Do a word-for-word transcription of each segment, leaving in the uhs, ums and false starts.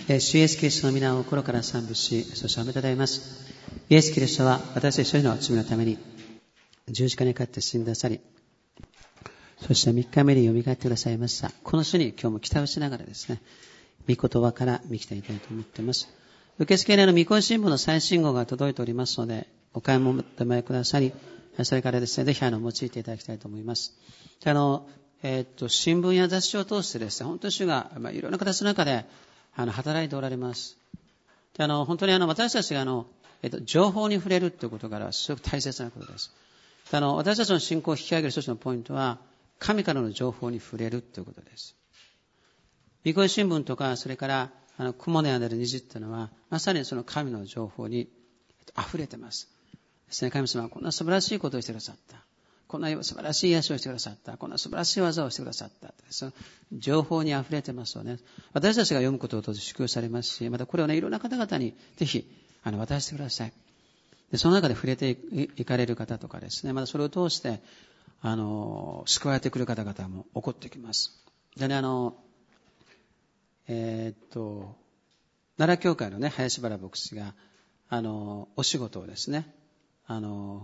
主イエスキリストの皆を心から賛美し、そして褒めたたえます。イエスキリストは私たち一人の罪のために十字架にかかって死んでくださり、そして三日目によみがえってくださいました。この主に今日も期待をしながらですね、御言葉から見ていきたいと思っています。受付にあの御声新聞の最新号が届いておりますので、お買い求めくださり、それからですね、ぜひあの用いていただきたいと思います。あの、えー、っと新聞や雑誌を通してですね、本当に主が、まあ、いろんな形の中であの働いておられます。であの本当にあの私たちがあの、えっと、情報に触れるということからすごく大切なことです。であの私たちの信仰を引き上げる一つのポイントは、神からの情報に触れるということです。御声新聞とか、それからあの雲のような虹というのは、まさにその神の情報に溢れていますですね。神様はこんな素晴らしいことをしてくださった。こんな素晴らしい癒しをしてくださった。こんな素晴らしい技をしてくださった。その情報に溢れてますよね。私たちが読むことを通して祝福されますし、またこれをね、いろんな方々にぜひあの渡してください。でその中で触れていかれる方とかですね、またそれを通してあの救われてくる方々も起こってきます。でね、あのえー、っと奈良教会のね、林原牧師があのお仕事をですね、あの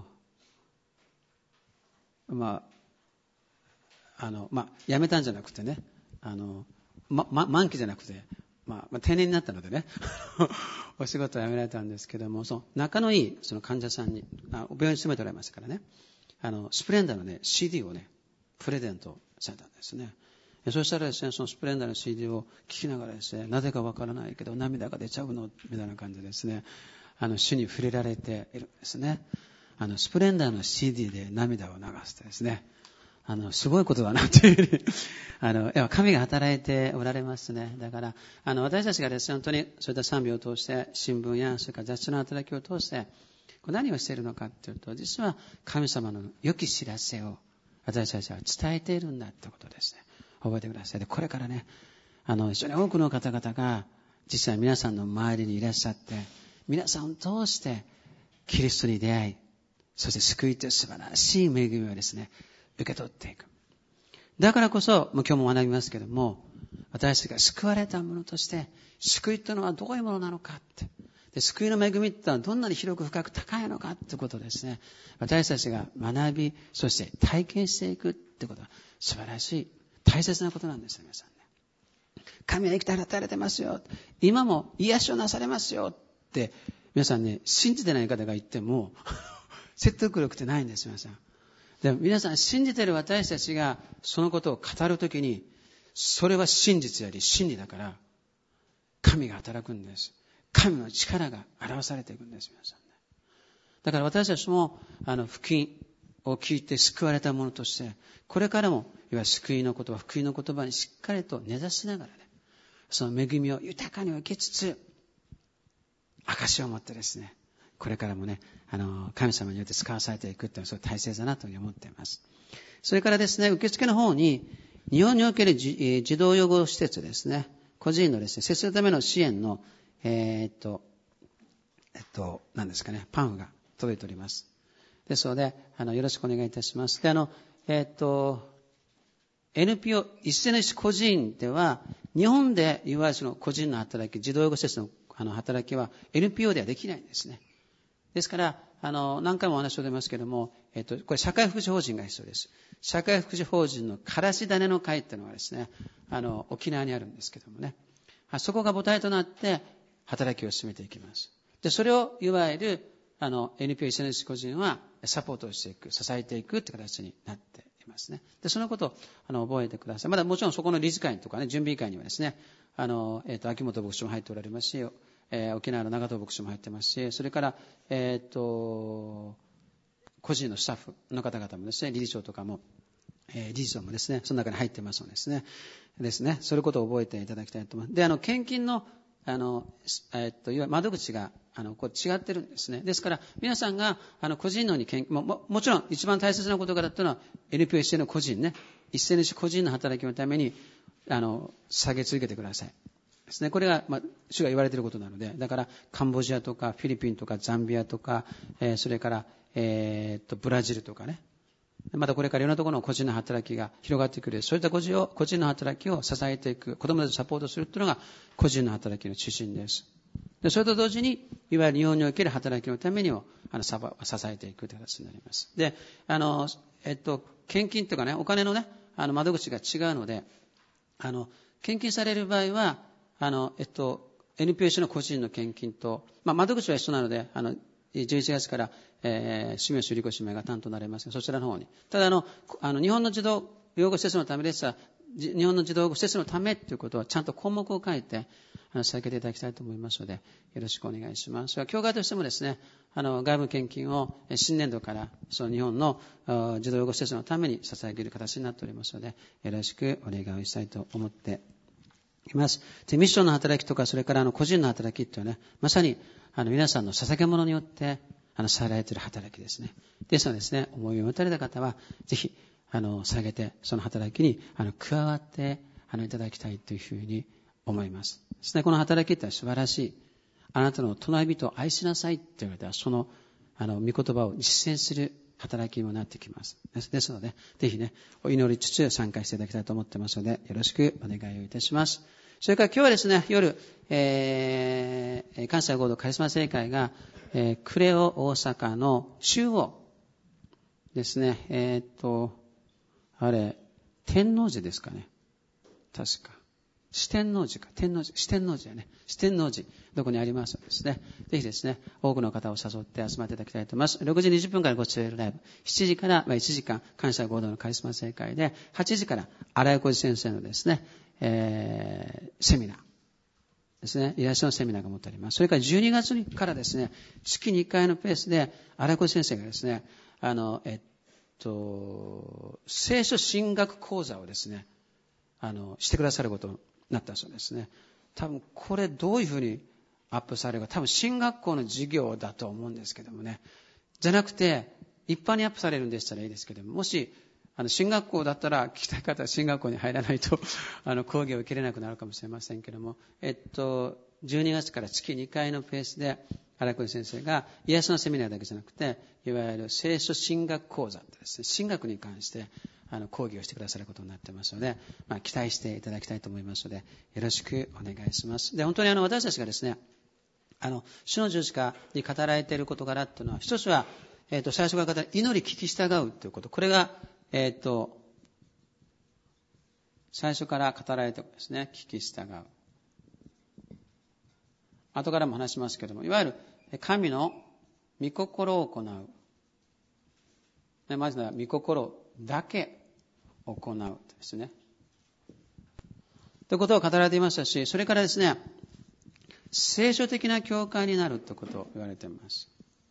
まあ、あの、まあ、辞めたんじゃなくてね、あの、ま、ま、満期じゃなくて、まあ、まあ、定年になったのでね、お仕事を辞められたんですけども、その仲のいいその患者さんに、あ病院に勤めておられましたからね、あの、スプレンダーのね、シーディー をね、プレゼントされたんですね。そうしたらですね、そのスプレンダーの シーディー を聞きながらですね、なぜかわからないけど涙が出ちゃうのみたいな感じでですね、あの、主に触れられているんですね。あのスプレンダーの シーディー で涙を流すとですね、あのすごいことだなというふうにあの神が働いておられますね。だからあの私たちがですね、本当にそういった賛美を通して新聞やそれから雑誌の働きを通して何をしているのかというと、実は神様の良き知らせを私たちは伝えているんだということですね。覚えてください。でこれからね、あの非常に多くの方々が実は皆さんの周りにいらっしゃって、皆さんを通してキリストに出会い、そして救いという素晴らしい恵みをですね、受け取っていく。だからこそ、もう今日も学びますけども、私たちが救われたものとして、救いというのはどういうものなのかって。で、救いの恵みってのはどんなに広く深く高いのかってことですね。私たちが学び、そして体験していくってことは素晴らしい、大切なことなんですよ、皆さんね。神は生きて働かれてますよ。今も癒しをなされますよって、皆さんね、信じてない方が言っても、説得力ってないんです、皆さん。でも皆さん信じている私たちがそのことを語るときに、それは真実であり真理だから、神が働くんです。神の力が表されていくんです、皆さんね。だから私たちもあの福音を聞いて救われたものとして、これからもいわゆる救いの言葉、福音の言葉にしっかりと根ざしながらね、その恵みを豊かに受けつつ、証を持ってですね、これからもね、あの、神様によって使わされていくっていうのはすごい大切だなというふうに思っています。それからですね、受付の方に、日本における児童養護施設ですね、個人のですね、接するための支援の、えー、っと、えっと、何ですかね、パンフが届いております。ですので、あの、よろしくお願いいたします。で、あの、えー、っと、エヌピーオー、一斉の個人では、日本でいわゆるその個人の働き、児童養護施設のあの働きは エヌピーオー ではできないんですね。ですから、あの、何回もお話を出ますけれども、えっと、これ社会福祉法人が必要です。社会福祉法人のからし種の会っていうのがですね、あの、沖縄にあるんですけどもね。そこが母体となって働きを進めていきます。で、それをいわゆる、あの、エヌピーオー 一斉の個人はサポートをしていく、支えていくって形になっていますね。で、そのことを、あの、覚えてください。まだもちろんそこの理事会とかね、準備会にはですね、あの、えっと、秋元牧師も入っておられますし、えー、沖縄の長藤牧師も入ってますし、それから、えっと、個人のスタッフの方々もですね、理事長とかも、えー、理事長もですね、その中に入ってますのでですね、ですね、そういうことを覚えていただきたいと思います。で、あの、献金の、あの、えっと、いわゆる窓口が、あの、こう違ってるんですね。ですから、皆さんが、あの、個人のに献金、も、も、もちろん一番大切なことがだったのは、エヌピーオー 一斉の個人ね、一斉の個人の働きのために、あの、下げ続けてください。ですね。これが、まあ、主が言われていることなので、だから、カンボジアとか、フィリピンとか、ザンビアとか、えー、それから、えー、っと、ブラジルとかね、 またこれからいろんなところの個人の働きが広がってくる。そういった個人を、個人の働きを支えていく、子供たちをサポートするというのが個人の働きの中心です。でそれと同時に、いわゆる日本における働きのためにも、あの、支えていくという形になります。で、あの、えっと、献金というかね、お金のね、あの、窓口が違うので、あの、献金される場合は、あの、えっと、エヌピーオー の個人の献金と、まあ、窓口は一緒なので、あの、じゅういちがつから、えー、氏名、首里子氏名が担当になれますが、そちらの方に。ただ、あの、あの日本の児童養護施設のためですが、日本の児童養護施設のためということは、ちゃんと項目を書いて、あの、続けていただきたいと思いますので、よろしくお願いします。教会としてもですね、あの、外部献金を新年度から、その日本の児童養護施設のために捧げる形になっておりますので、よろしくお願いをしたいと思っています。で、ミッションの働きとか、それからあの個人の働きっていうのはね、まさにあの皆さんの捧げ物によってあのされている働きですね。ですのでですね、思いを持たれた方はぜひあの捧げてその働きにあの加わってあのいただきたいというふうに思います。ですね、この働きって素晴らしい。あなたの隣人を愛しなさいって言われたらそのあの御言葉を実践する働きにもなってきます。ですので、ぜひね、お祈りつつ参加していただきたいと思ってますので、よろしくお願いをいたします。それから今日はですね、夜、えー、関西合同カリスマ聖会が、えー、クレオ大阪の中央ですね、えー、っと、あれ、天王寺ですかね。確か。四天王寺か。天王寺。四天王寺やね。四天王寺。どこにありますのでですね。ぜひですね、多くの方を誘って集まっていただきたいと思います。ろくじにじゅっぷんからごちそうライブ。しちじからいちじかん、関西合同のカリスマ聖会で、はちじから荒井浩二先生のですね、えー、セミナーですね、イラストのセミナーが持ってあります。それからじゅうにがつからですね、月にかいのペースで荒井浩二先生がですね、あの、えっと、聖書神学講座をですね、あの、してくださることになったそうですね。多分これどういうふうにアップされるか、多分進学校の授業だと思うんですけどもね。じゃなくて、一般にアップされるんでしたらいいですけども、もし、あの、進学校だったら、聞きたい方は進学校に入らないと、あの、講義を受けれなくなるかもしれませんけども、えっと、じゅうにがつから月にかいのペースで、荒井先生が、イエスのセミナーだけじゃなくて、いわゆる聖書神学講座ですね、神学に関して、あの、講義をしてくださることになっていますので、まあ、期待していただきたいと思いますので、よろしくお願いします。で、本当にあの、私たちがですね、あの、主の十字架に語られている事柄っていうのは、一つは、えっと、最初から語る祈り聞き従うということ。これが、えっと、最初から語られていることですね。聞き従う。後からも話しますけども、いわゆる神の御心を行う。まずは御心だけ行うですね。ということを語られていましたし、それからですね、聖書的な教会になるということを言われています。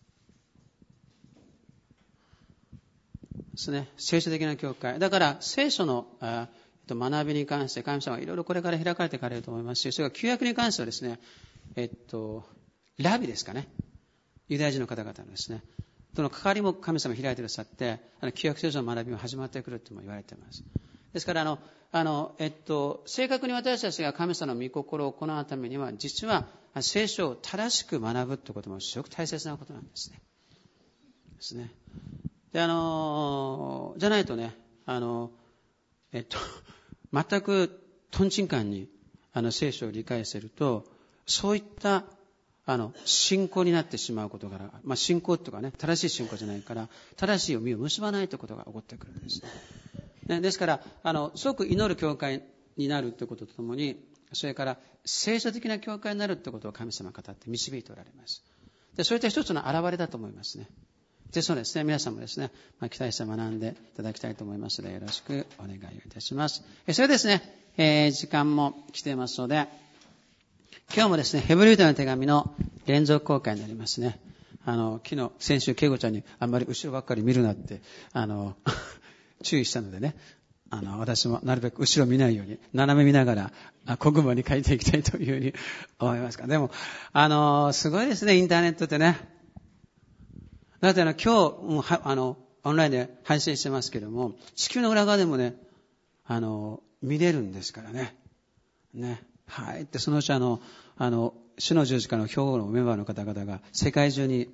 ですね。聖書的な教会。だから聖書のあ学びに関して神様はいろいろこれから開かれていかれると思いますし、それから旧約に関してはですね、えっと、ラビですかね。ユダヤ人の方々のですね、との関わりも神様開いてくださって、あの旧約聖書の学びも始まってくるとも言われています。ですから、あの、あの、えっと、正確に私たちが神様の御心を行うためには、実は聖書を正しく学ぶということもすごく大切なことなんですね。ですね。で、あの、じゃないとね、あの、えっと、全くトンチンカンにあの聖書を理解すると、そういったあの信仰になってしまうことから、まあ、信仰というかね、正しい信仰じゃないから、正しい実を結ばないということが起こってくるんですね。ですから、あの、すごく祈る教会になるということとともに、それから聖書的な教会になるということを神様が語って導いておられます。で、そういった一つの表れだと思いますね。ですのでですね、皆さんもですね、まあ、期待して学んでいただきたいと思いますので、よろしくお願いをいたします。それでですね、えー、時間も来ていますので、今日もですね、ヘブル人の手紙の連続公開になりますね。あの、昨日、先週、恵子ちゃんにあんまり後ろばっかり見るなって、あの、注意したのでね、あの、私もなるべく後ろ見ないように、斜め見ながら、あ、国語に書いていきたいというふうに思いますが、でも、あの、すごいですね、インターネットってね。だってあの、今日、もうは、あの、オンラインで配信してますけども、地球の裏側でもね、あの、見れるんですからね。ね。はい。って、そのうちあの、あの、主の十字架の兵庫のメンバーの方々が世界中に、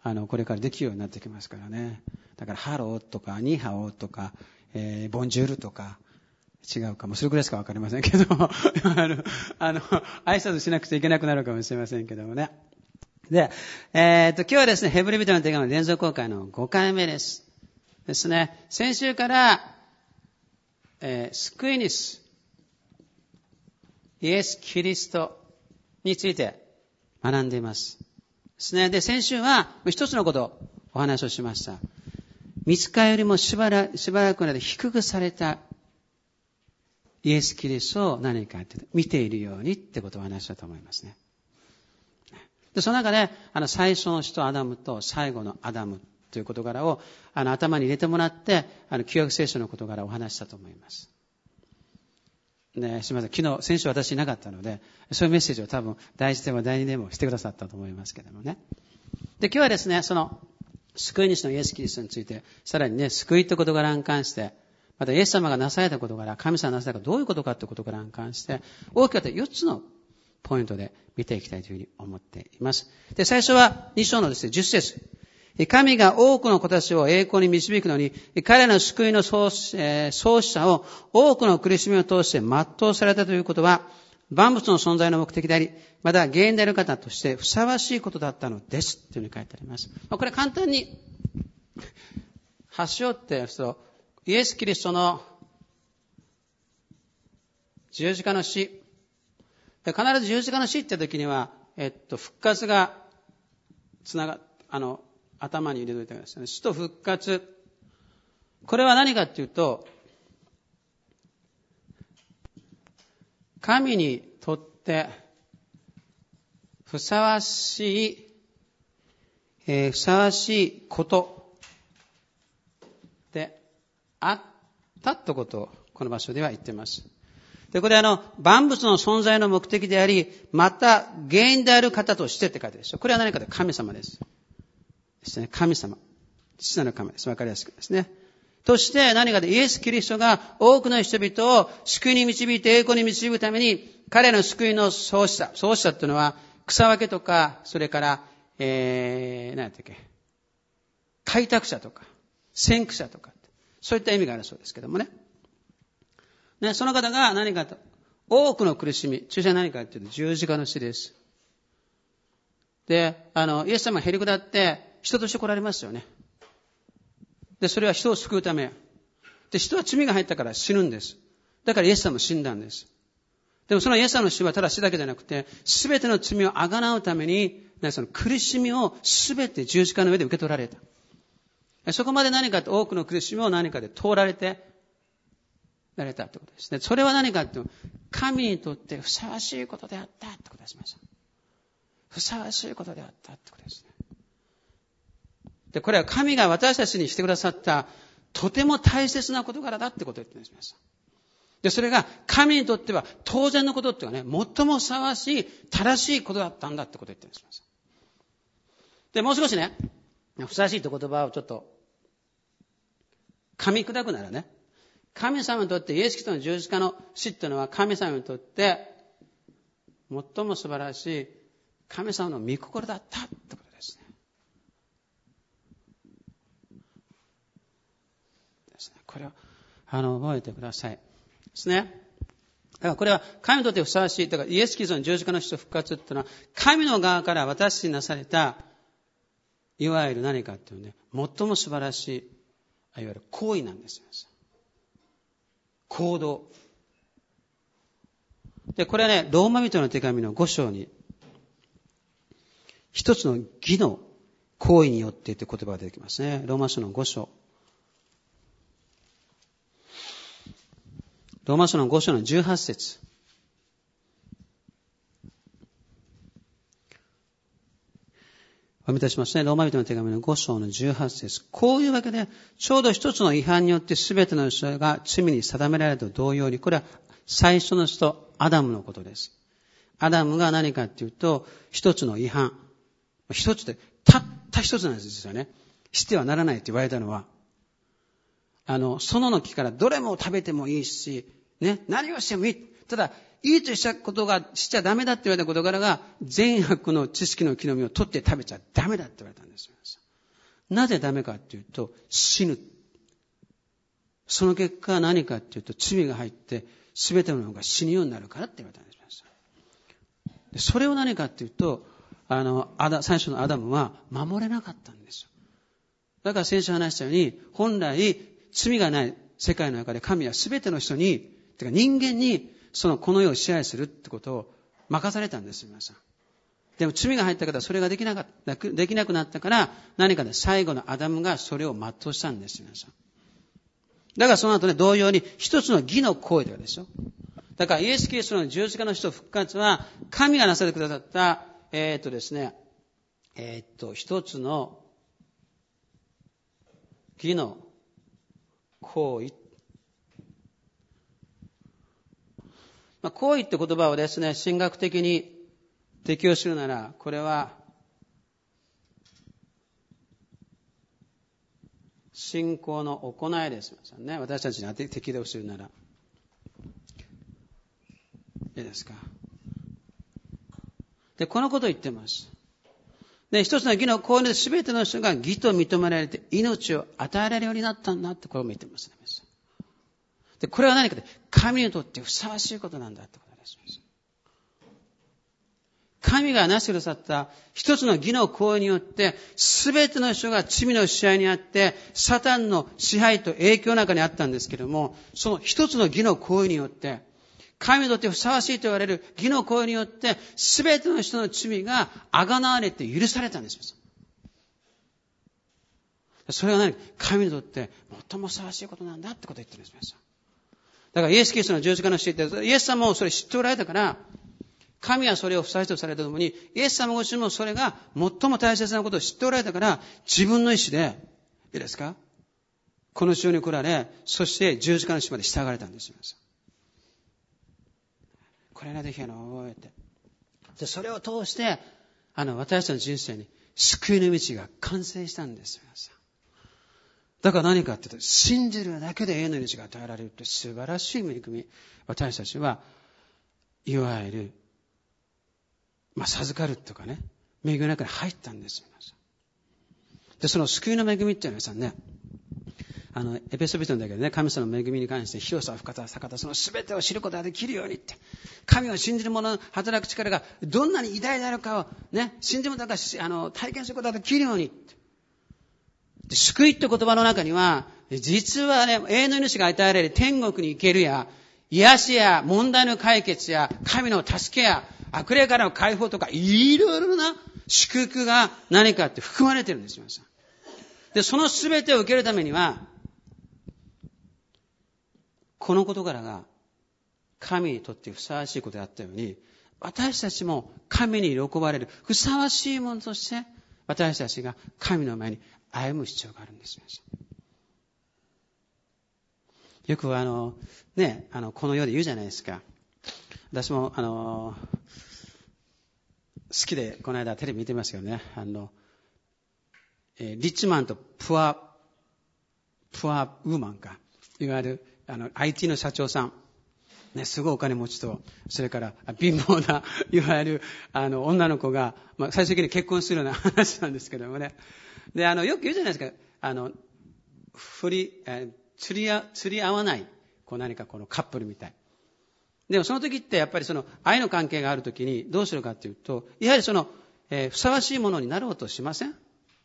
あの、これからできるようになってきますからね。だから、ハローとか、ニーハオとか、えー、ボンジュールとか、違うかも。それくらいしかわかりませんけど、あの、あの、挨拶しなくちゃいけなくなるかもしれませんけどもね。で、えー、っと、今日はですね、ヘブル人の手紙連続公開のごかいめです。ですね、先週から、えー、救い主、イエス・キリストについて学んでいます。ですね。で、先週は一つのことをお話をしました。御使いよりもしばらく、しばらくの間低くされたイエス・キリストを何かって見ているようにってことをお話したと思いますね。で、その中で、あの、最初の人アダムと最後のアダムという事柄を、あの、頭に入れてもらって、あの、旧約聖書の事柄をお話したと思います。ね、すみません。昨日、先週私いなかったので、そういうメッセージを多分、第一でも第二でもしてくださったと思いますけどもね。で、今日はですね、その、救い主のイエス・キリストについて、さらにね、救いという事柄に関して、またイエス様がなされた事柄、神様がなされたどういうことかという事柄に関して、大きく分けてよっつのポイントで見ていきたいというふうに思っています。で、最初はに章のですね、じゅっ節。神が多くの子たちを栄光に導くのに、彼の救いの創始者を多くの苦しみを通して全うされたということは、万物の存在の目的であり、また原因である方としてふさわしいことだったのです。というふうに書いてあります。これ簡単に端折ってそうイエス・キリストの十字架の死。で必ず十字架の死って時には、えっと、復活がつなが、あの、頭に入れておいてくださいね。死と復活。これは何かっていうと、神にとってふさわしい、えー、ふさわしいことであったということをこの場所では言っています。で、これあの、万物の存在の目的であり、また原因である方としてって書いてあるでしょ。これは何かというと神様です。ですね。神様。父なる神です。わかりやすくですね。として何かでイエス・キリストが多くの人々を救いに導いて栄光に導くために、彼の救いの創始者。創始者っていうのは、草分けとか、それから、えー、何やったっけ。開拓者とか、先駆者とか、そういった意味があるそうですけどもね。ね、その方が何かと、多くの苦しみ。注射は何かっていうと、十字架の死です。で、あの、イエス様がへり下って、人として来られますよね。で、それは人を救うため。で、人は罪が入ったから死ぬんです。だからイエス様も死んだんです。でもそのイエス様の死はただ死だけじゃなくて、すべての罪をあがなうために、その苦しみをすべて十字架の上で受け取られた。そこまで何かと多くの苦しみを何かで通られて、られたということですね。それは何かというと、神にとってふさわしいことであったということがしました。ふさわしいことであったということですね。で、これは神が私たちにしてくださったとても大切な事柄だってことを言ってしまいました。で、それが神にとっては当然のことっていうかね、最もふさわしい正しいことだったんだってことを言ってしまいました。で、もう少しね、ふさわしいという言葉をちょっと噛み砕くならね、神様にとってイエス・キリストの十字架の死っていうのは神様にとって最も素晴らしい神様の御心だったってことですね。ですね。これをあの覚えてください。ですね。だからこれは神にとってふさわしい。だからイエス・キリストの十字架の死と復活っていうのは神の側から私になされたいわゆる何かっていうね、最も素晴らしいいわゆる行為なんですよ。行動。で、これはね、ローマ人の手紙のご章に、一つの義の行為によってという言葉が出てきますね。ローマ書のご章。ローマ書のご章のじゅうはち節。お読みいたしますね。ローマ人の手紙のご章のじゅうはち節。こういうわけで、ちょうど一つの違反によって全ての人が罪に定められると同様に、これは最初の人、アダムのことです。アダムが何かっていうと、一つの違反。一つで、たった一つなんですよね。してはならないって言われたのは、あの、園の木からどれも食べてもいいし、ね、何をしてもいい。ただ、 いいとしたことがしちゃダメだって言われた事柄が、善悪の知識の木の実を取って食べちゃダメだって言われたんですよ。なぜダメかっていうと、死ぬ。その結果は何かっていうと、罪が入って、すべてのものが死ぬようになるからって言われたんですよ。でそれを何かっていうと、あの、アダ、最初のアダムは守れなかったんですよ。だから先週話したように、本来、罪がない世界の中で神はすべての人に、てか人間に、そのこの世を支配するってことを任されたんですよ、皆さん。でも罪が入ったからそれができなかった、できなくなったから、何かで最後のアダムがそれを全うしたんですよ、皆さん。だからその後ね、同様に一つの義の行為ではでしょ。だからイエス・キリストの十字架の死と復活は、神がなさってくださった、えー、っとですね、えー、っと、一つの義の行為。まあ、行為って言葉をですね、神学的に適用するなら、これは、信仰の行いですね。私たちに適用するなら。いいですか。で、このことを言ってます。で、一つの義の行為で全ての人が義と認められて命を与えられるようになったんだってこれも言ってますね。で、これは何かで神にとってふさわしいことなんだってことです。神がなしてくださった一つの義の行為によって全ての人が罪の支配にあってサタンの支配と影響の中にあったんですけれども、その一つの義の行為によって神にとってふさわしいと言われる義の行為によって全ての人の罪が贖われて許されたんですよ。それは何か神にとって最もふさわしいことなんだってことを言ってるんです。だからイエス・キリストの十字架の死って、イエス様もそれ知っておられたから、神はそれをふさわしいとされたとともに、イエス様ご自身もそれが最も大切なことを知っておられたから、自分の意志で、いいですか？この世に来られ、そして十字架の死まで従われたんですよ。これがぜひあの覚えて。で、それを通して、あの、私たちの人生に救いの道が完成したんですよ。だから何かっていうと、信じるだけで永遠の命が与えられるって素晴らしい恵み。私たちは、いわゆる、まあ、授かるとかね、恵みの中に入ったんですよ。で、その救いの恵みっていうのはさね、あの、エペソビトのだけどね、神様の恵みに関して広さ、深さ、坂田、その全てを知ることができるようにって、神を信じる者の働く力がどんなに偉大であるかをね、信じる者があの体験することができるようにって。救いって言葉の中には、実はね、永遠の命が与えられる天国に行けるや、癒しや問題の解決や、神の助けや、悪霊からの解放とか、いろいろな祝福が何かって含まれてるんですよ。で、その全てを受けるためには、この事柄が神にとってふさわしいことであったように、私たちも神に喜ばれるふさわしいものとして、私たちが神の前に歩む必要があるんですよ。よくあの、ね、あの、この世で言うじゃないですか。私も、あの、好きで、この間テレビ見てますよね。あの、えー、リッチマンとプア、プアウーマンか。いわゆる、あの、アイティー の社長さん。ね、すごいお金持ちと、それから貧乏な、いわゆる、あの、女の子が、まあ、最終的に結婚するような話なんですけどもね。で、あの、よく言うじゃないですか。あの、振り、えー、釣りあ、釣り合わない、こう何かこのカップルみたい。でもその時ってやっぱりその愛の関係がある時にどうするかっていうと、やはりその、えー、ふさわしいものになろうとしません？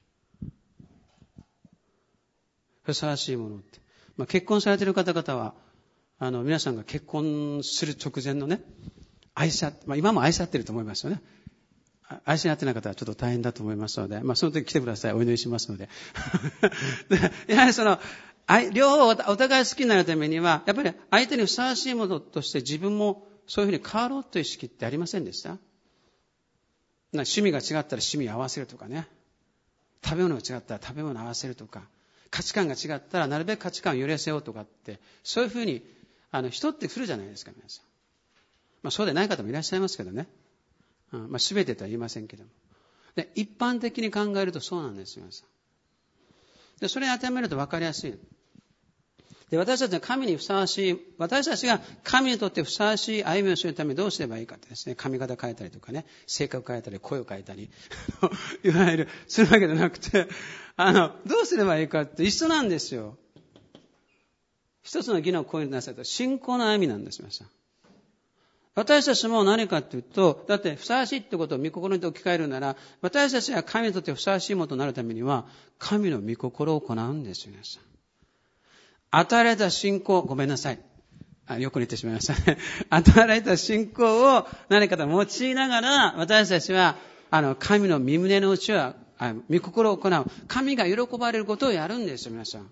ふさわしいものって。まあ、結婚されている方々は、あの、皆さんが結婚する直前のね、愛し合って、まあ、今も愛し合ってると思いますよね。愛し合ってない方はちょっと大変だと思いますので、まあ、その時来てください。お祈りしますので。やはりその、両方お互い好きになるためには、やっぱり相手にふさわしいものとして自分もそういうふうに変わろうという意識ってありませんでした？趣味が違ったら趣味を合わせるとかね。食べ物が違ったら食べ物を合わせるとか。価値観が違ったらなるべく価値観を揺らせようとかって、そういうふうに、あの、人って来るじゃないですか、皆さん。まあ、そうでない方もいらっしゃいますけどね。うん、まあ、全てとは言いませんけども。で、一般的に考えるとそうなんです、皆さん。で、それに当てはめると分かりやすい。 で、私たちは神にふさわしい、私たちが神にとってふさわしい歩みをするためにどうすればいいかってですね、髪型変えたりとかね、性格変えたり、声を変えたり、いわゆる、するわけじゃなくて、あの、どうすればいいかって一緒なんですよ。一つの義の行為になされた信仰の歩みなんです、皆さん。私たちも何かというと、だってふさわしいってことを御心に置き換えるなら、私たちが神にとってふさわしいものとなるためには、神の御心を行うんですよ、皆さん。与えられた信仰、ごめんなさい。あ、よく言ってしまいましたね。与えられた信仰を何かと用いながら、私たちは、あの、神の御胸の内は、あ御心を行う。神が喜ばれることをやるんですよ、皆さん。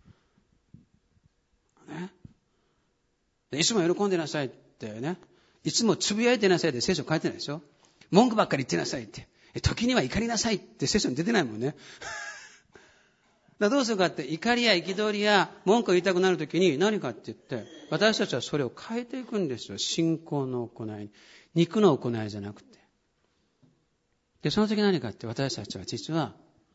ね。いつも喜んでなさいってね。いつもつぶやいてなさいって聖書書いてないでしょ。文句ばっかり言ってなさいって。時には怒りなさいって聖書に出てないもんね。だどうするかって、怒りや憤りや文句を言いたくなるときに何かって言って、私たちはそれを変えていくんですよ。信仰の行い。肉の行いじゃなくて。で、その時何かって私たちは実は、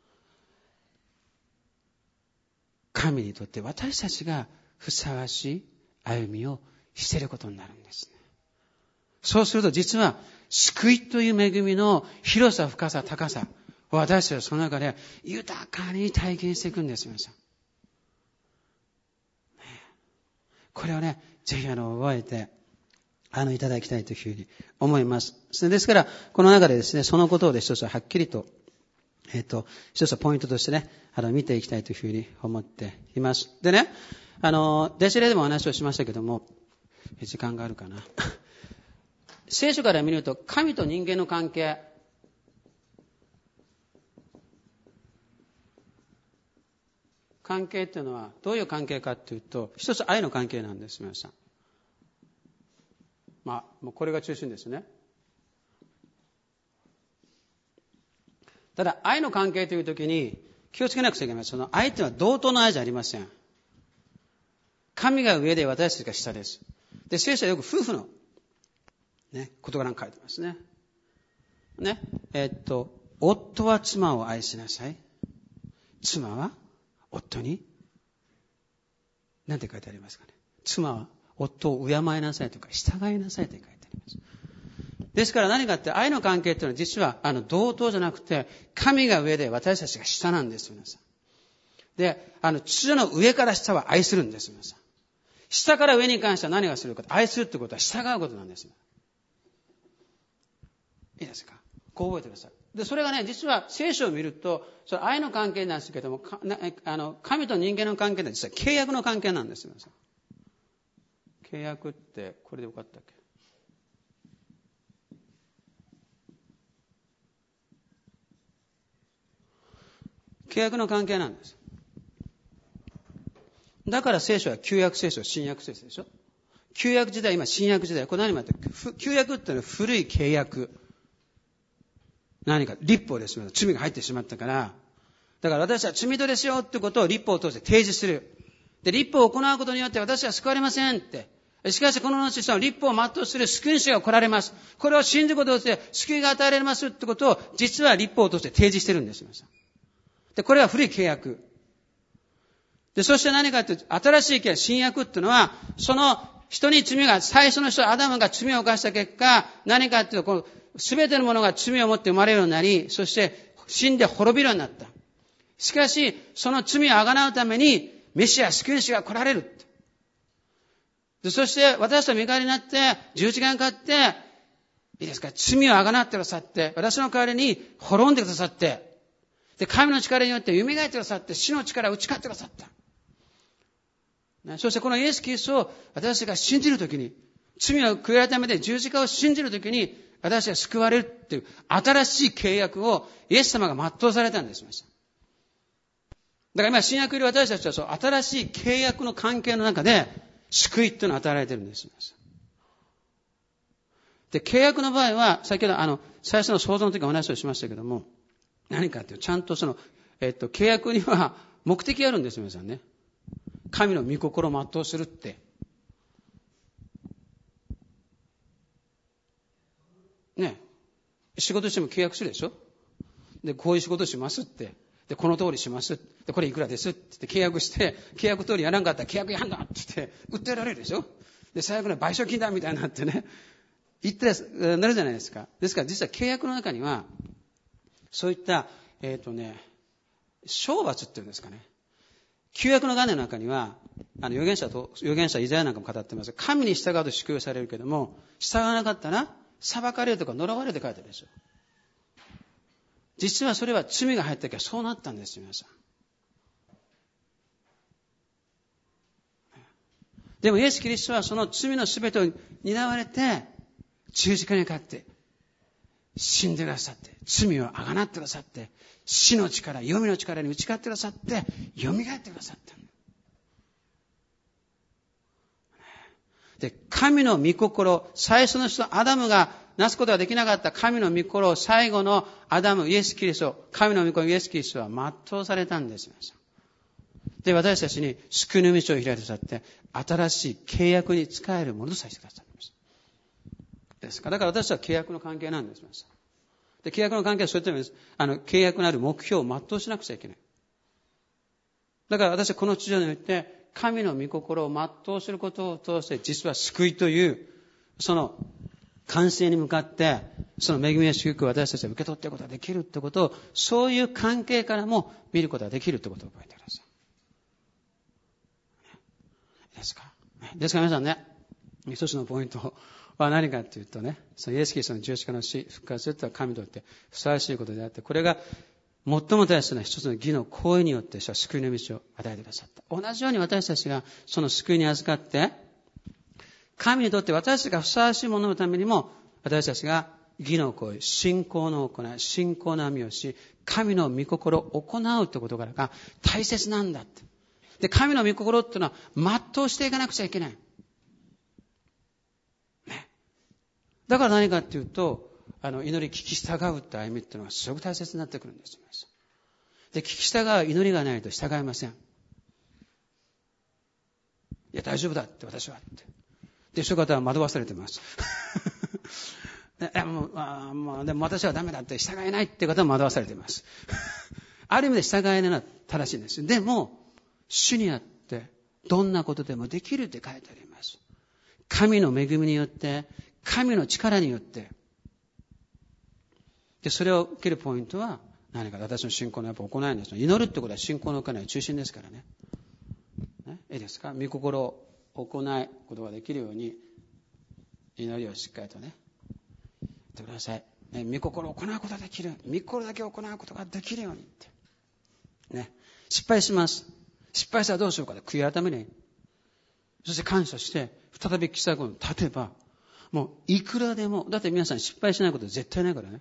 神にとって私たちがふさわしい歩みをしていることになるんですね。そうすると実は、救いという恵みの広さ、深さ、高さ、私たちはその中で豊かに体験していくんです、皆さん。これをね、ぜひあの、覚えて、あの、いただきたいというふうに思います。ですから、この中でですね、そのことをで一つはっきりと、えっと、一つはポイントとしてね、あの、見ていきたいというふうに思っています。でね、あの、弟子例でもお話をしましたけども、時間があるかな。聖書から見ると、神と人間の関係、関係っていうのはどういう関係かっていうと、一つ愛の関係なんです、皆さん。まあ、もうこれが中心ですね。ただ、愛の関係というときに気をつけなくちゃいけない。その愛っていうのは同等の愛じゃありません。神が上で私たちが下です。で、聖書はよく夫婦の、ね、事柄に書いてますね。ね、えー、っと、夫は妻を愛しなさい。妻は夫に何て書いてありますかね。妻は夫を敬いなさいとか従いなさいと書いてあります。ですから何かって愛の関係っていうのは実はあの同等じゃなくて神が上で私たちが下なんです皆さん。で、あの秩序の上から下は愛するんです皆さん。下から上に関しては何がするか。愛するってことは従うことなんです。いいですか。こう覚えてください。で、それがね、実は聖書を見ると、それ愛の関係なんですけども、かなあの神と人間の関係は実は契約の関係なんですよ。契約ってこれでよかったっけ？契約の関係なんです。だから聖書は旧約聖書、新約聖書でしょ。旧約時代、今新約時代。これ何もやって旧約っていうのは古い契約。何か律法ですよ。罪が入ってしまったから。だから私は罪人ですよってことを律法を通して提示する。で、律法を行うことによって私は救われませんって。しかしこの後その律法を全うする救い主が来られます。これを信じることをして救いが与えられますってことを実は律法を通して提示してるんですよ。で、これは古い契約。で、そして何かというと、新しい契約、新約っていうのは、その人に罪が、最初の人、アダムが罪を犯した結果、何かというと、この全てのものが罪を持って生まれるようになり、そして死んで滅びるようになった。しかし、その罪をあがなうために、メシア、救い主が来られる。でそして、私と身代わりになって、十字架にかかって、いいですか、罪をあがなってくださって、私の代わりに滅んでくださって、で、神の力によって蘇ってくださって、死の力を打ち勝ってくださった。ね、そしてこのイエス・キリストを私たちが信じるときに、罪を悔い改めて十字架を信じるときに、私は救われるっていう新しい契約をイエス様が全うされたんです。だから今新約より私たちはそう新しい契約の関係の中で救いっていうのを与えられてるんです。で、契約の場合は先ほどあの最初の創造の時お話をしましたけども、何かっていうちゃんとそのえっと契約には目的があるんです皆さんね。神の御心を全うするって。ね。仕事しても契約するでしょ。で、こういう仕事しますって。 で、この通りします。で、これいくらですって言って契約して、契約通りやらんかったら契約違反だって言って、訴えられるでしょ。で、最悪の賠償金だみたいになってね、言ってなるじゃないですか。ですから実は契約の中には、そういった、えっとね、懲罰っていうんですかね。旧約の概念の中には、あの預言者と、預言者イザヤなんかも語ってます。神に従うと祝福されるけども、従わなかったら、裁かれるとか呪われるって書いてあるでしょ。実はそれは罪が入った時はそうなったんですよ、皆さん。でもイエス・キリストはその罪のすべてを担われて、十字架にかかって、死んでくださって、罪をあがなってくださって、死の力、黄泉の力に打ち勝ってくださって、蘇ってくださった。で、神の御心、最初の人、アダムがなすことができなかった神の御心を最後のアダム、イエス・キリスト、神の御心、イエス・キリストは全うされたんですよ。で、私たちに救いの道を開いてくださって、新しい契約に仕えるものとさせてくださいました。ですから、だから私は契約の関係なんです。で、契約の関係はそういった意味です。あの、契約のある目標を全うしなくちゃいけない。だから私はこの地上において、神の御心を全うすることを通して、実は救いという、その完成に向かって、その恵みや祝福を私たちは受け取っていくことができるってことを、そういう関係からも見ることができるってことを覚えてください。ですか。ですから皆さんね、一つのポイントは何かというとね、そのイエス・キリストの十字架の死、復活するというのは神にとってふさわしいことであって、これが最も大切な一つの義の行為によって救いの道を与えてくださった。同じように私たちがその救いに預かって、神にとって私たちがふさわしいもののためにも、私たちが義の行為、信仰の行い、信仰の網をし、神の御心を行うという事柄が大切なんだって。で、神の御心っていうのは全うしていかなくちゃいけない。ね。だから何かっていうと、あの、祈り聞き従うって歩みっていうのがすごく大切になってくるんです。で、聞き従う祈りがないと従いません。いや、大丈夫だって私はって。で、そういう方は惑わされてます。いやもうあもうでも私はダメだって従えないっていう方は惑わされています。ある意味で従えないのは正しいんです。でも、主にあってどんなことでもできるって書いてあります。神の恵みによって、神の力によって、で、それを受けるポイントは何か、私の信仰のやっぱ行いなんです。祈るってことは信仰の行いの中心ですからね。ね、いいですか？御心を行うことができるように、祈りをしっかりとね、言ってください。ね、御心を行うことができる。御心だけ行うことができるようにって。ね、失敗します。失敗したらどうしようかで悔い改めない。そして感謝して、再び記載を立てば、もういくらでも、だって皆さん失敗しないこと絶対ないからね。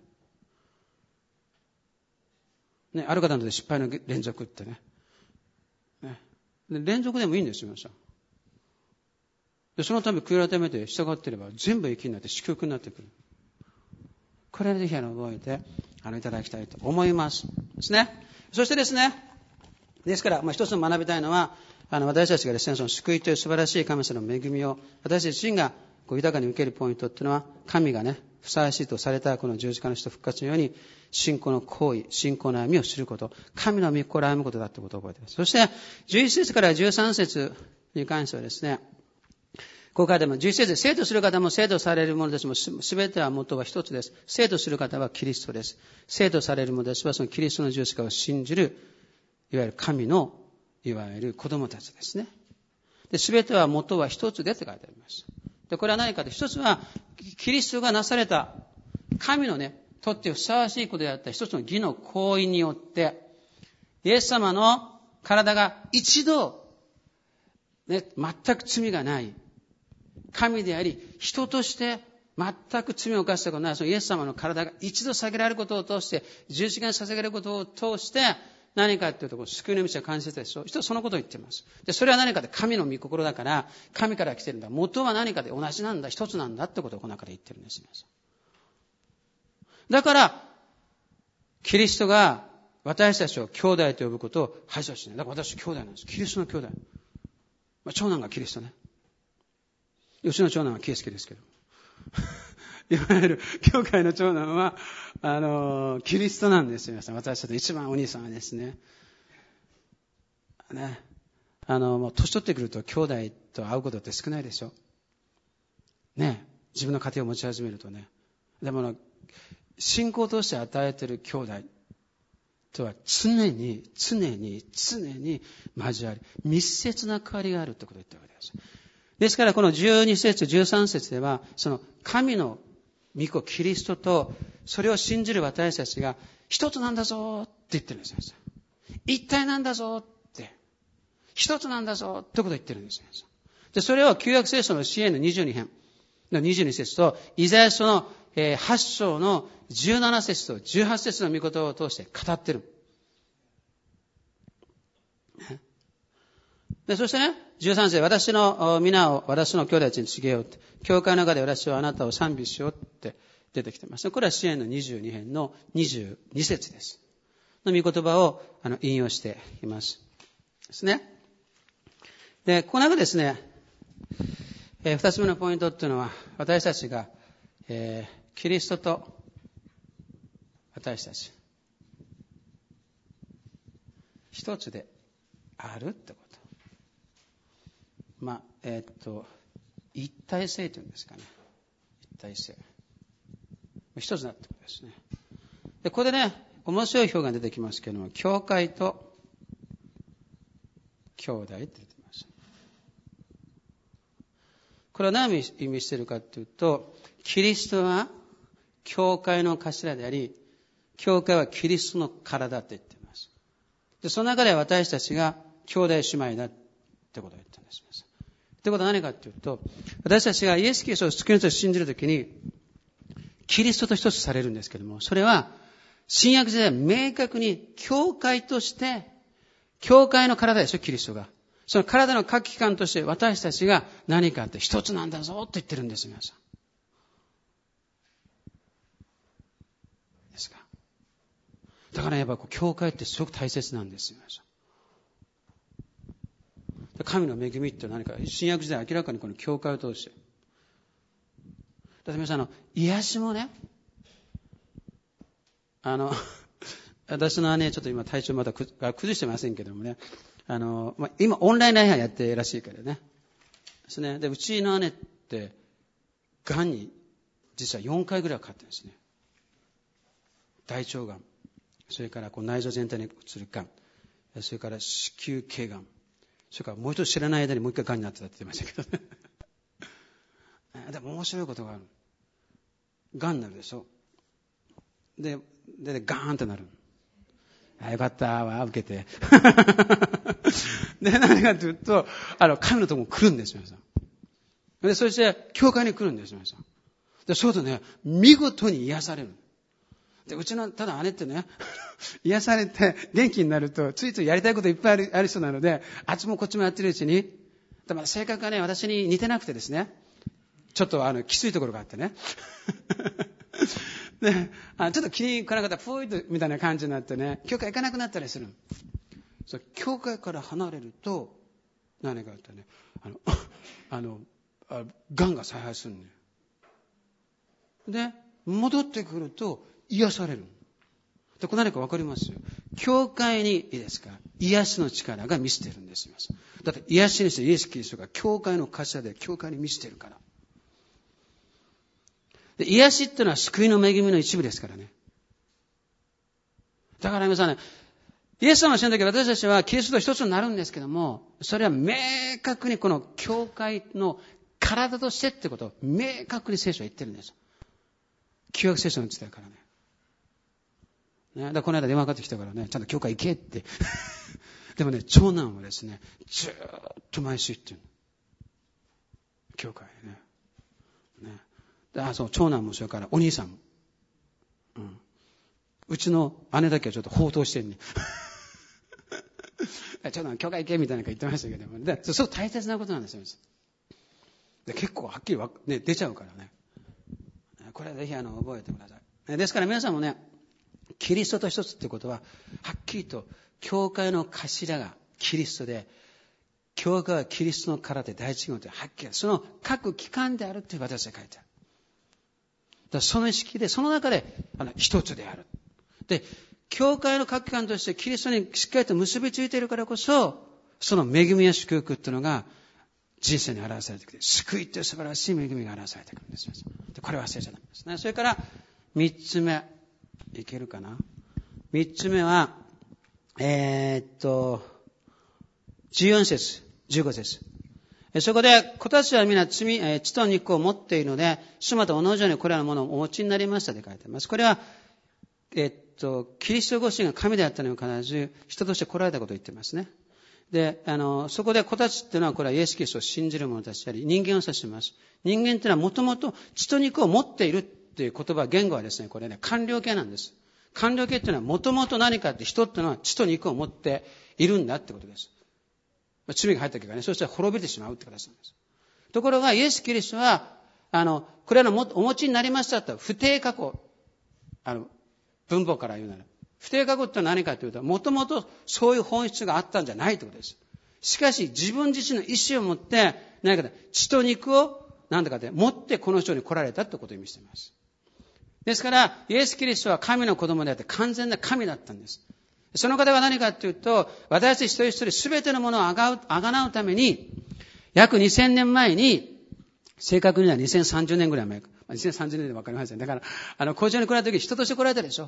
ね、ある方ので失敗の連続ってね。ね、で連続でもいいんですよ、皆さん。で、そのため悔い改めて従っていれば全部益になって祝福になってくる。これをぜひあの覚えてあのいただきたいと思いますですね。そしてですね、ですから、まあ、一つの学びたいのは、あの私たちがですね、その救いという素晴らしい神様の恵みを私自身がこう豊かに受けるポイントっていうのは、神がね、ふさわしいとされたこの十字架の死と復活のように、信仰の行為、信仰の歩みを知ること、神の御心を歩むことだということを覚えています。そして、じゅういち節からじゅうさん節に関してはですね、こう書いてあります。じゅういち節、生徒する方も生徒される者たちもすべては元は一つです。生徒する方はキリストです。生徒される者たちはそのキリストの十字架を信じる、いわゆる神の、いわゆる子供たちですね。で、すべては元は一つでって書いてあります。で、これは何かと、一つは、キリストがなされた、神のね、とってふさわしいことであった一つの義の行為によって、イエス様の体が一度、ね、全く罪がない、神であり、人として全く罪を犯したことのない、そのイエス様の体が一度捧げられることを通して、十字架に捧げられることを通して、何かというと、救いの道が完成でしょ。人はそのことを言っています。で、それは何かで神の御心だから、神から来てるんだ。元は何かで同じなんだ、一つなんだってことをこの中で言ってるんです。だから、キリストが私たちを兄弟と呼ぶことを排除しない。だから私兄弟なんです。キリストの兄弟。まあ、長男がキリストね。うちの長男はキエスケですけど。 いわゆる教会の長男は、あの、キリストなんですよ。皆さん、私たち一番お兄さんはですね。ね。あの、もう年取ってくると兄弟と会うことって少ないでしょ。ね。自分の家庭を持ち始めるとね。でも、信仰として与えている兄弟とは常に、常に、常に交わり、密接な関わりがあるってことを言ってるわけです。ですから、このじゅうに節、じゅうさん節では、その神の御子キリストと、それを信じる私たちが、一つなんだぞって言ってるんですよ。一体なんだぞって。一つなんだぞってことを言ってるんですよ。で、それを旧約聖書の詩篇のにじゅうに編のにじゅうに節と、イザヤ書のはち章のじゅうなな節とじゅうはち節の御言葉を通して語ってる。で、そしてね、じゅうさん節、私の皆を私の兄弟たちに告げようって、教会の中で私はあなたを賛美しようって出てきてます。これは詩篇のにじゅうに編のにじゅうに節です。の御言葉をあの引用しています。ですね。で、ここの中ですね、えー、二つ目のポイントっていうのは、私たちが、えー、キリストと私たち、一つであるってこと。まあ、えー、っと、一体性というんですかね。一体性。一つだってことですね。で、ここでね、面白い表現が出てきますけれども、教会と兄弟って出てきます。これは何を意味しているかというと、キリストは教会の頭であり、教会はキリストの体って言っています。で、その中で私たちが兄弟姉妹だってことを言ってるんです。ということは何かというと、私たちがイエス・キリストを救い主と信じるときに、キリストと一つされるんですけれども、それは、新約時代は明確に教会として、教会の体でしょ、キリストが。その体の各機関として私たちが何かあって一つなんだぞと言ってるんです、皆さん。ですか。だからやっぱこう教会ってすごく大切なんですよ、皆さん。神の恵みって何か、新約時代明らかにこの教会を通して。だって皆さん、あの、癒しもね、あの、私の姉、ちょっと今体調まだ崩してませんけどもね、あの、まあ、今オンライン礼拝やってるらしいからね。ですね。で、うちの姉って、癌に実はよんかいぐらいかかってるんですね。大腸がん、それからこう内臓全体に移るがん、それから子宮頸がん、それからもう一つ知らない間にもう一回がんになってたって言ってましたけどね。でも面白いことがある。がんになるでしょ。で、で、ガーンってなる。あ、よかったわ、受けて。で、何かというと、あの、神のところに来るんですよ、皆さん。で、そして、教会に来るんですよ、皆さん。で、そうするとね、見事に癒される。で、うちの、ただ姉ってね、癒されて元気になると、ついついやりたいこといっぱいある、ある人なので、あっちもこっちもやってるうちに、でも性格がね、私に似てなくてですね、ちょっとあの、きついところがあってね。で、あちょっと気に食わなかったら、ふーいと、みたいな感じになってね、教会行かなくなったりする。そう、教会から離れると、何かあったね、あの、あの、あがんが再発するんだよ。で、戻ってくると、癒される。で、これ何か分かりますよ。教会に、いいですか、癒しの力が満ちているんですよ。だって癒しにしてイエス・キリストが教会の頭で教会に満ちているから。で、癒しっていうのは救いの恵みの一部ですからね。だから皆さんね、イエス様の死の時私たちはキリストと一つになるんですけども、それは明確にこの教会の体としてってことを明確に聖書は言ってるんです。旧約聖書の時代からね。ね、だからこの間電話かかってきたからね、ちゃんと教会行けって。でもね、長男はですね、ずーっと毎週行ってる。教会ね。ね。あ、そう、長男もそれからお兄さんも。うん。うちの姉だけはちょっと放蕩してるね。長男、教会行けみたいなの言ってましたけども、ね。すごく大切なことなんですよ。で結構はっきりわ、ね、出ちゃうからね。これはぜひあの覚えてください。ですから皆さんもね、キリストと一つってことは、はっきりと、教会の頭がキリストで、教会はキリストの体で第一号ではっきり、その各機関であるって私は書いてある。 だその意識で、その中で、あの、一つである。で、教会の各機関としてキリストにしっかりと結びついているからこそ、その恵みや祝福っていうのが人生に表されてきて、救いっていう素晴らしい恵みが表されてくるんですよ。でこれ忘れちゃダメですね。それから三つ目、いけるかな。三つ目は、えー、っと、じゅうよん節、じゅうご節。そこで、子たちは皆罪、えー、血と肉を持っているので、主また同じようにこれらのものをお持ちになりましたと書いてあります。これは、えー、っと、キリストご自身が神であったのに必ず人として来られたことを言っていますね。で、あの、そこで子たちっていうのは、これはイエス・キリストを信じる者たちであり、人間を指します。人間っていうのはもともと血と肉を持っているっていう言葉、言語はですね、これね、完了形なんです。完了形っていうのはもともと何かって人っていうのは血と肉を持っているんだってことです。罪が入った結果ね、そしたら滅びてしまうって形なんです。ところが、イエス・キリストは、あの、これらのお持ちになりましたと、不定過去、あの、文法から言うなら、不定過去って何かというと、もともとそういう本質があったんじゃないということです。しかし、自分自身の意志を持って、何か血と肉を、何だかで持ってこの人に来られたということを意味しています。ですから、イエス・キリストは神の子供であって完全な神だったんです。その方は何かというと、私たち一人一人すべてのものをあがう、あがなうために、約にせんねんまえに、正確にはにせんさんじゅうねんぐらい前か、にせんさんじゅうねんでわかりません。だから、あの、工場に来られた時、人として来られたでしょ。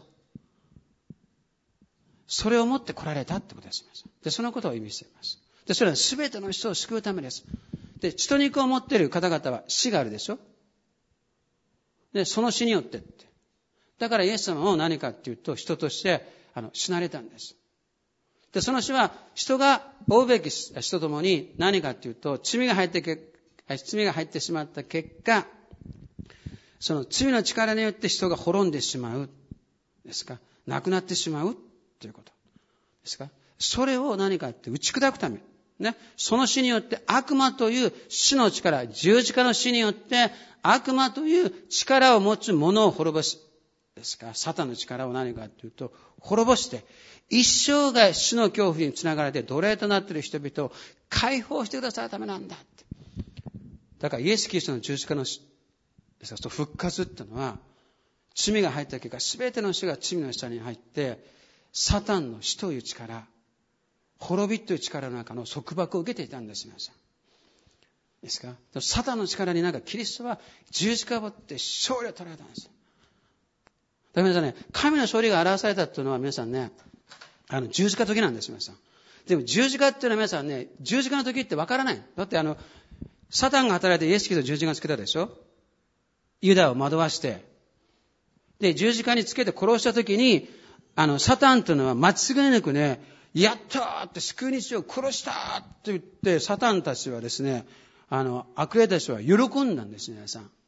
それを持って来られたってことです。で、そのことを意味しています。で、それはすべての人を救うためです。で、血と肉を持っている方々は死があるでしょ。で、その死によってって。だからイエス様も何かっていうと、人として、あの、死なれたんです。で、その死は、人が負うべき人ともに何かっていうと、罪が入って、罪が入ってしまった結果、その罪の力によって人が滅んでしまう。ですか。亡くなってしまうということ。ですか。それを何かって打ち砕くため。ね。その死によって悪魔という死の力、十字架の死によって悪魔という力を持つ者を滅ぼす。ですか。サタンの力を何かというと、滅ぼして、一生涯死の恐怖につながれて奴隷となっている人々を解放してくださるためなんだって。だからイエス・キリストの十字架の死、復活っていうのは、罪が入った結果、すべての人が罪の下に入って、サタンの死という力、滅びという力の中の束縛を受けていたんです、皆さん。ですか？サタンの力になんかキリストは十字架を持って勝利を取られたんです。だから皆さんね、神の勝利が表されたというのは皆さんね、あの、十字架の時なんです、皆さん。でも十字架っていうのは皆さんね、十字架の時ってわからない。だってあの、サタンが働いてイエス・キリストを十字架につけたでしょ？ユダを惑わして。で、十字架につけて殺した時に、あの、サタンというのは間違いなくね、やったーって救い主を殺したーって言って、サタンたちはですね、あの、悪霊たちは喜んだんですね、皆さん。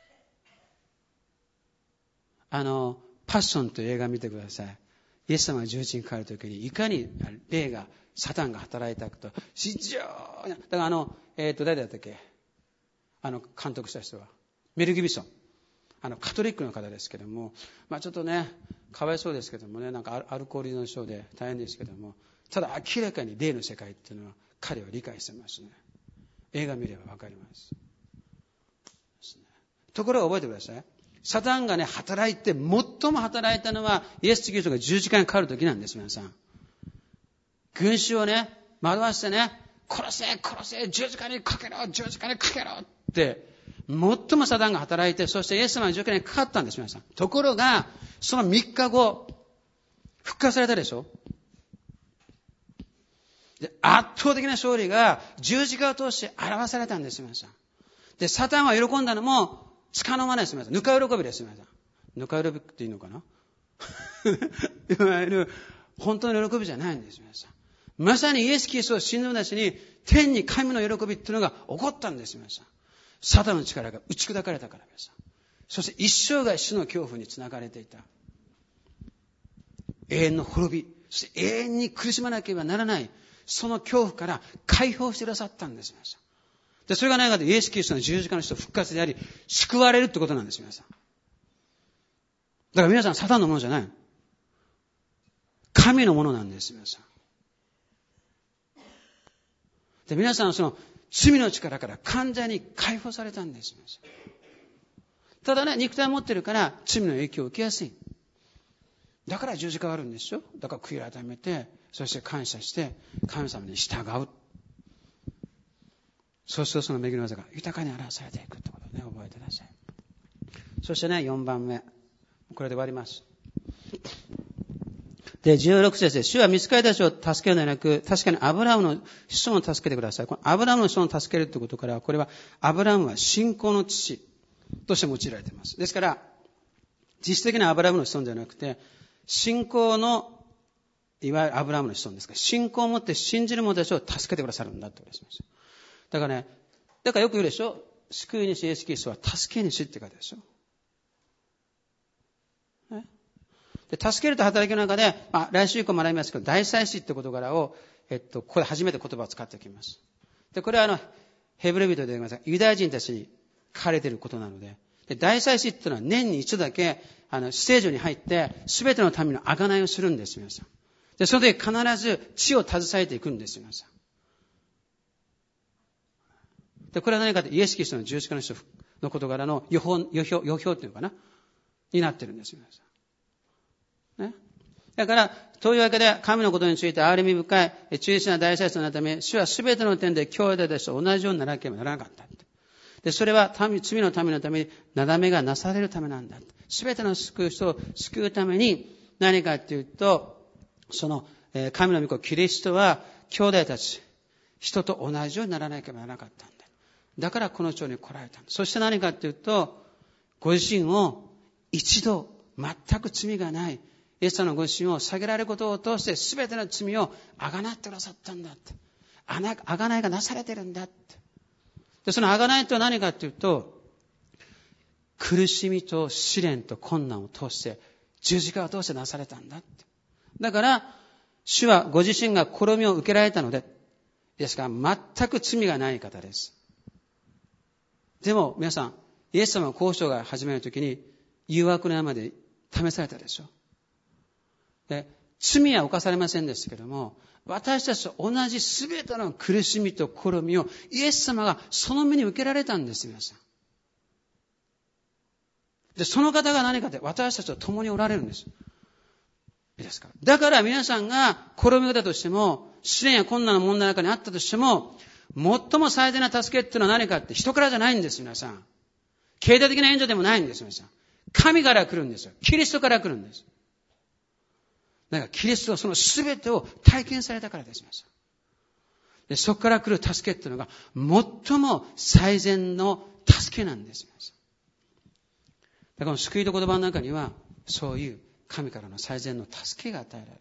あの、パッションという映画見てください。イエス様が十字にかかるときに、いかに霊が、サタンが働いたかと、非常に、だからあの、えっと、誰だったっけ？あの、監督した人は。メル・ギブソン。あの、カトリックの方ですけども、まあちょっとね、かわいそうですけどもね、なんかアルコール依存症で大変ですけども、ただ明らかに霊の世界っていうのは彼は理解してますね。映画見ればわかります。ところが覚えてください。サタンがね、働いて、最も働いたのは、イエス・キリストが十字架にかかるときなんです、皆さん。群衆をね、惑わしてね、殺せ、殺せ、十字架にかけろ、十字架にかけろって、最もサタンが働いて、そしてイエス様の十字架にかかったんです、皆さん。ところが、そのみっかご、復活されたでしょ？で、圧倒的な勝利が十字架を通して表されたんです、皆さん。で、サタンは喜んだのも、つかの間ないです、皆さん。ぬか喜びです、皆さん。ぬか喜びっていいのかないわゆる、本当の喜びじゃないんです、皆さん。まさにイエス・キリストを信じるなしに、天に神の喜びっていうのが起こったんです、皆さん。サタンの力が打ち砕かれたから、皆さん。そして一生涯死の恐怖につながれていた。永遠の滅び、そして永遠に苦しまなければならない、その恐怖から解放してくださったんです、皆さん。で、それが何かとイエス・キリストの十字架の人復活であり、救われるってことなんです、皆さん。だから皆さん、サタンのものじゃない。神のものなんです、皆さん。で、皆さんはその罪の力から完全に解放されたんです、皆さん。 ただね、肉体を持ってるから罪の影響を受けやすい。だから十字架があるんでしょ。だから悔い改めて、そして感謝して神様に従う。そうするとその恵みの技が豊かに表されていくってことをね、覚えてください。そしてね、よんばんめ。これで終わります。で、じゅうろく節で、主は御使いたちを助けるのではなく、確かにアブラハムの子孫を助けてください。このアブラハムの子孫を助けるということから、これはアブラハムは信仰の父として用いられています。ですから、実質的なアブラハムの子孫ではなくて、信仰の、いわゆるアブラハムの子孫ですから、信仰を持って信じる者たちを助けてくださるんだと言われました。だからね、だからよく言うでしょ。救い主イエスキリストは助け主って書いてあるでしょ。ね、で助けると働きの中で、まあ、来週以降学びますけど、大祭司って言葉を、えっと、ここで初めて言葉を使っておきます。で、これはあの、ヘブル人で言いますが、ユダヤ人たちに書かれていることなので、で大祭司っていうのは年に一度だけ、あの、聖所に入って、すべての民の贖いをするんです、皆さん。で、それで必ず血を携えていくんです、皆さん。で、これは何かとイエス・キリストの十字架の人の事柄の予報、予表、予表っていうのかなになってるんですよ、皆さん。ね。だから、というわけで、神のことについて憐れみ深い、忠実な大祭司となるため、主はすべての点で兄弟たちと同じようにならなければならなかった。で、それは民、罪の民のために、なだめがなされるためなんだ。すべての救う人を救うために、何かっていうと、その、えー、神の御子、キリストは、兄弟たち、人と同じようにならなければならなかったんだ。だからこの地に来られた。そして何かっていうと、ご自身を一度全く罪がないイエス様のご自身を下げられることを通して全ての罪をあがなってくださったんだって。あがないがなされてるんだって。で、そのあがないとは何かっていうと、苦しみと試練と困難を通して十字架を通してなされたんだって。だから、主はご自身が試みを受けられたので、ですから全く罪がない方です。でも皆さん、イエス様の交渉が始めるときに誘惑の山で試されたでしょ。で、罪は犯されませんでしたけども、私たちと同じすべての苦しみと試みをイエス様がその目に受けられたんです、皆さん。で、その方が何かって私たちと共におられるんです。いいですか。だから皆さんが試み方としても、試練や困難の問題の中にあったとしても、最も最善な助けっていうのは何かって人からじゃないんです、皆さん。経済的な援助でもないんです、皆さん。神から来るんですよ。キリストから来るんです。だからキリストはその全てを体験されたからです、皆さん。で、そこから来る助けっていうのが最も最善の助けなんです、皆さん。だから救いと言葉の中にはそういう神からの最善の助けが与えられる。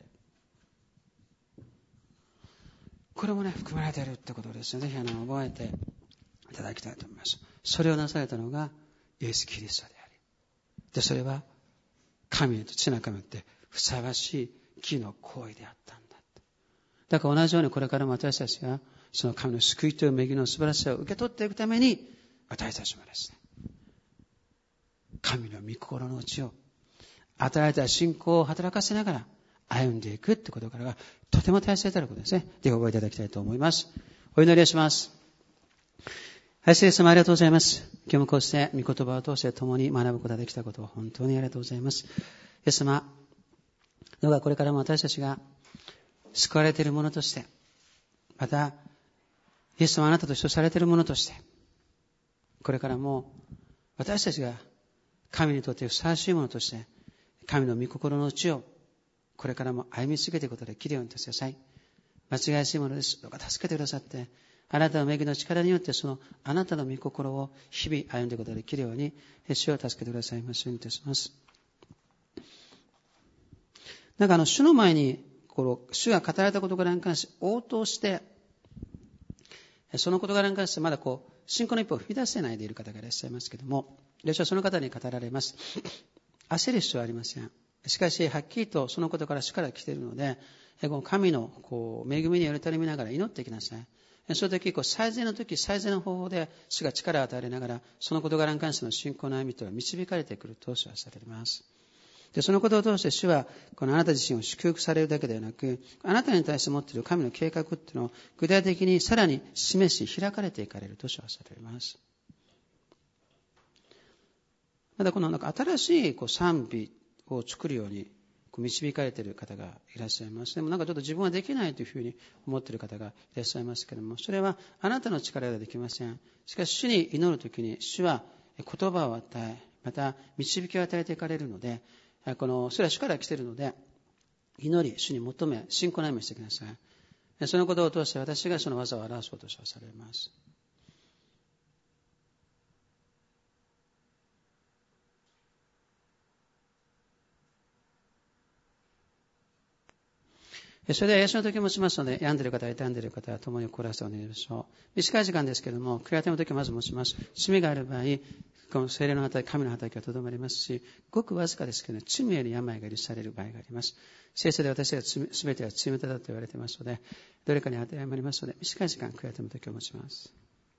これもね、含まれているってことですよね。ぜひあの覚えていただきたいと思います。それをなされたのがイエス・キリストであり、でそれは神と父な神ってふさわしい義の行為であったんだ。だから同じようにこれからも私たちがその神の救いという恵みの素晴らしさを受け取っていくために、私たちもですね、神の御心の内を与えられた信仰を働かせながら歩んでいくってことからがとても大切なことですね。ぜひ覚えていただきたいと思います。お祈りをします。はい、聖様ありがとうございます。今日もこうして御言葉を通して共に学ぶことができたことを本当にありがとうございます。イエス様、どうかこれからも私たちが救われている者として、またイエス様あなたと一緒されている者として、これからも私たちが神にとってふさわしいものとして神の御心の内をこれからも歩み続けていくことができるようにしてください。間違いやすいものです。どうか助けてくださって、あなたの恵みの力によってそのあなたの御心を日々歩んでいくことができるように主を助けてくださいますようにいたします。なんかあの主の前にこの主が語られた事柄に関して応答してその事柄に関してまだこう信仰の一歩を踏み出せないでいる方がいらっしゃいますけども、私はその方に語られます。焦る必要はありません。しかしはっきりとそのことから主から来ているので、この神のこう恵みにより頼みながら祈っていきなさい。その時こう最善の時最善の方法で主が力を与えながらその事柄に関しての信仰の歩みとは導かれてくると主はされます。でそのことを通して主はこのあなた自身を祝福されるだけではなく、あなたに対して持っている神の計画っていうのを具体的にさらに示し開かれていかれると主はされます。 またこのなんか新しいこう賛美を作るようにこう導かれている方がいらっしゃいます。でもなんかちょっと自分はできないというふうに思っている方がいらっしゃいますけれども、それはあなたの力ではできません。しかし主に祈るときに主は言葉を与え、また導きを与えていかれるので、このそれは主から来ているので、祈り、主に求め、信仰の歩みをしてください。そのことを通して私がその技を表そうとされます。それでは癒しの時を持ちますので、病んでいる方、痛んでいる方は共にコーラスをお願いしましょう。短い時間ですけれども、悔い改めの時をまず持ちます。罪がある場合、この聖霊の働き、神の働きがとどまりますし、ごくわずかですけれども、罪より病が許される場合があります。聖書で私がすべては罪元だと言われていますので、どれかに当てはまりますので、短い時間、悔い改めの時を持ちます。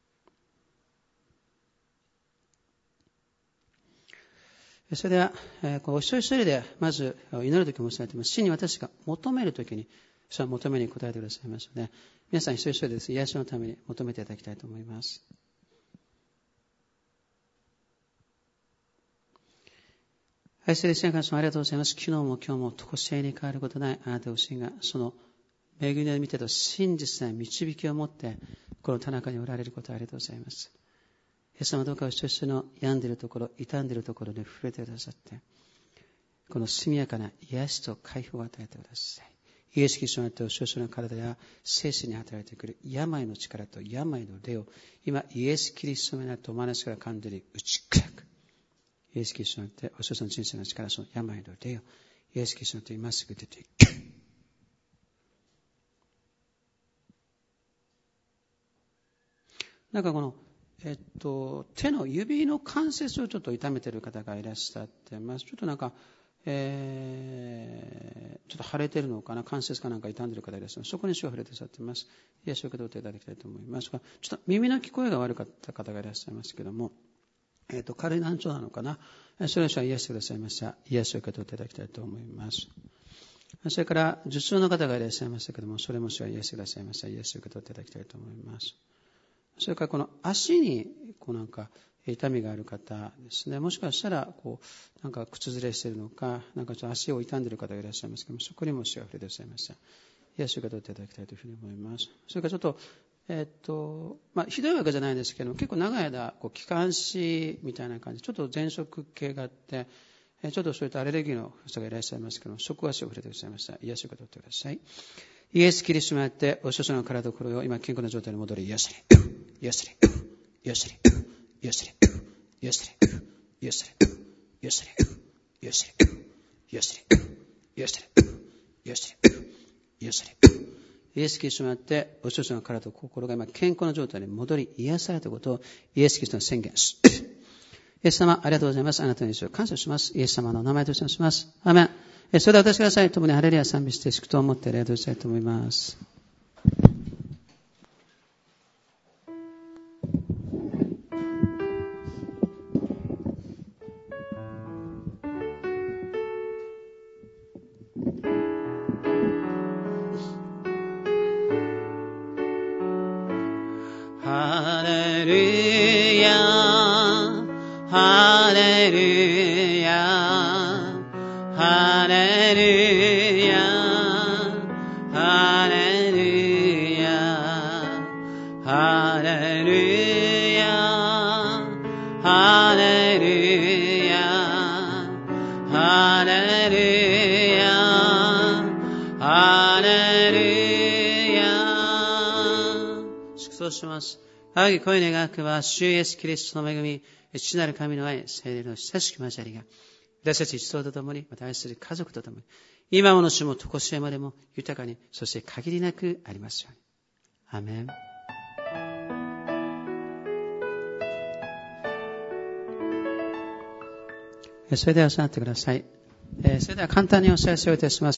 それでは、えー、こうお一人一人でまず祈るときも申し上げています。真に私が求めるときに、それは求めに応えてくださいますので、皆さん一人一人です。癒しのために求めていただきたいと思います。愛する聖神様、ありがとうございます。昨日も今日も常しえに変わることないあなたご自身が、その恵みの見てと真実な導きを持って、この田中におられることをありがとうございます。イエス様、どうかお一人一人の病んでいるところ、傷んでいるところに触れてくださって、この速やかな癒しと解放を与えてください。イエス・キリストによってお一人一人の体や精神に働いてくる病の力と病の霊を、今、イエス・キリストによってお話から噛んでり打ち砕く。イエス・キリストによってお一人の人生の力、その病の霊を、イエス・キリストによって今すぐ出ていく。なんかこのえっと、手の指の関節をちょっと痛めている方がいらっしゃってます。ちょっとなんか、えー、ちょっと腫れているのかな、関節かなんか痛んでいる方がいらっしゃいます。そこに主が触れてくださっています。癒しを受け取っていただきたいと思いますが、ちょっと耳の聞こえが悪かった方がいらっしゃいますけども、えっと、軽い難聴なのかな、それを主は癒してくださいました。癒しを受け取っていただきたいと思います。それから、頭痛の方がいらっしゃいましたけども、それも主は癒してくださいました。癒しを受け取っていただきたいと思います。それからこの足にこうなんか痛みがある方ですね。もしかしたらこうなんか靴ずれしているのか、なんかちょっと足を痛んでいる方がいらっしゃいますけども、そこにも主が触れてくださいました。癒しを受け取っていただきたいというふうに思います。それからちょっとえー、っとまあひどいわけじゃないんですけども、結構長い間こう気管支みたいな感じ、ちょっと喘息系があって、ちょっとそういったアレルギーの人がいらっしゃいますけども、食足を触れてくださいました。癒しを受け取ってください。イエス・キリストによってお一人の体と心を今健康な状態に戻り、癒され癒され癒され癒され癒され癒され癒され癒され癒され癒され癒され癒されイエス・キリストによってお一人の体と心が今健康な状態に戻り癒されたことをイエス・キリストの宣言し、イエス様ありがとうございます。あなたの命を感謝します。イエス様の名前としてします。アーメン。それでは私ください。共にハレルヤ賛美して祝祷を持って礼をしたいと思います。ハレルヤハレルヤハレルヤハレルヤハレルヤハレルヤハレルヤハレルヤ祝祷します。仰ぎ声願わくは主イエスキリストの恵み、父なる神の愛、聖霊の親しき交わりが私たち一同と共に、また愛する家族と共に、今もの主も常しえまでも豊かに、そして限りなくありますように。アーメン。それでは座ってください。それでは簡単にお知らせをいたします。